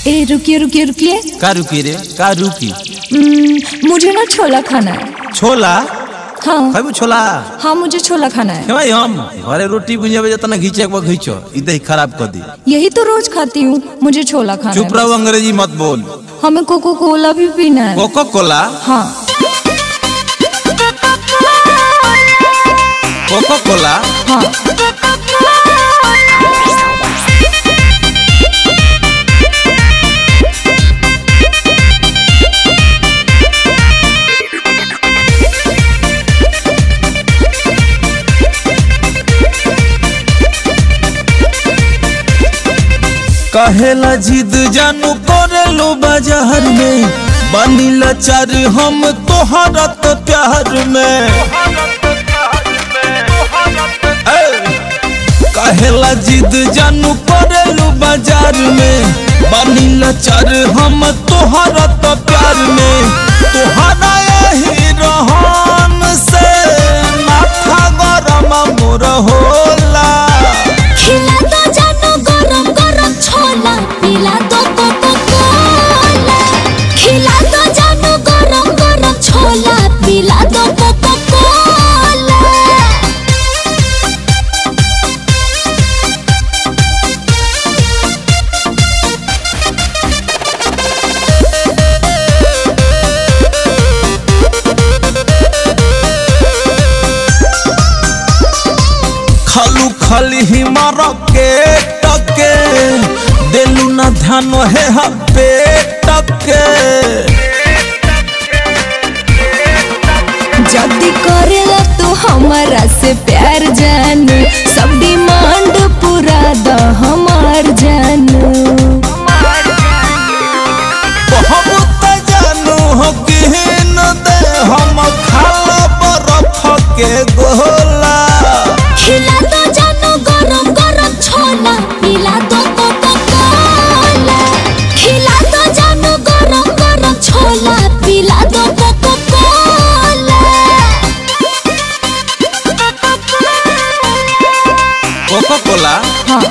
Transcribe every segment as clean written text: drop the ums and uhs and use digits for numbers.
ए रुकिए रुकिए रुकिए। का रुकी रे? का रुकी? मुझे ना छोला खाना है। छोला? हाँ खाइबू छोला? हाँ मुझे छोला खाना है। भाई हम घरे रोटी भुजिया में जना घीचे एक बार घीचो इधर ही खराब कर दी। यही तो रोज खाती हूँ, मुझे छोला खाना है। चुप रहो, अंग्रेजी मत बोल। हमें कोको कोला भी पीना है। Coca Cola? हाँ कोको कोला? हाँ कहेला जिद जानू करेलो बाजार में, बनीला चार हम तोहरा तो प्यार में। कहेला जिद जानू करेलो बाजार में, बनीला चार हम तोहरा तो प्यार में। तोहरा यही रहन से माथा गरम मोर होला। खिला दो जानू गरम गरम छोला, पिला दो कोको कोला। खिला दो जानू गरम गरम छोला, पिला दो कोको कोला। खालू खाली ही मार के टके, दिलू ना ध्यान है हबे टके। जल्दी करेला तू हमारा से प्यार जानू, सब डिमांड पूरा द हमार जानू। बहुत जानू हो कि न दे हम खाला बर्फ के गोला। खिला दो जानू गरम गरम छोला, पिला दो कोको कोला। खिला दो जानू गरम गरम छोला, पिला दो कोको कोला। Cocoa Cola? हाँ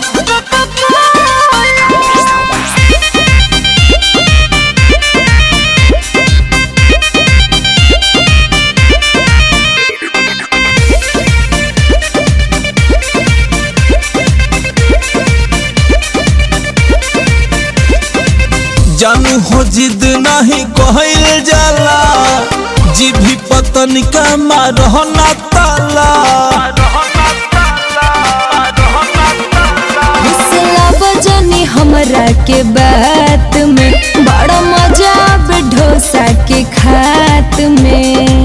जानू हो जिद नहीं कहल जाला, जी भी पतन का मारो ना ताला। बजनी हमरा के बात में, बड़ा मजा आवे डोसा के खात में।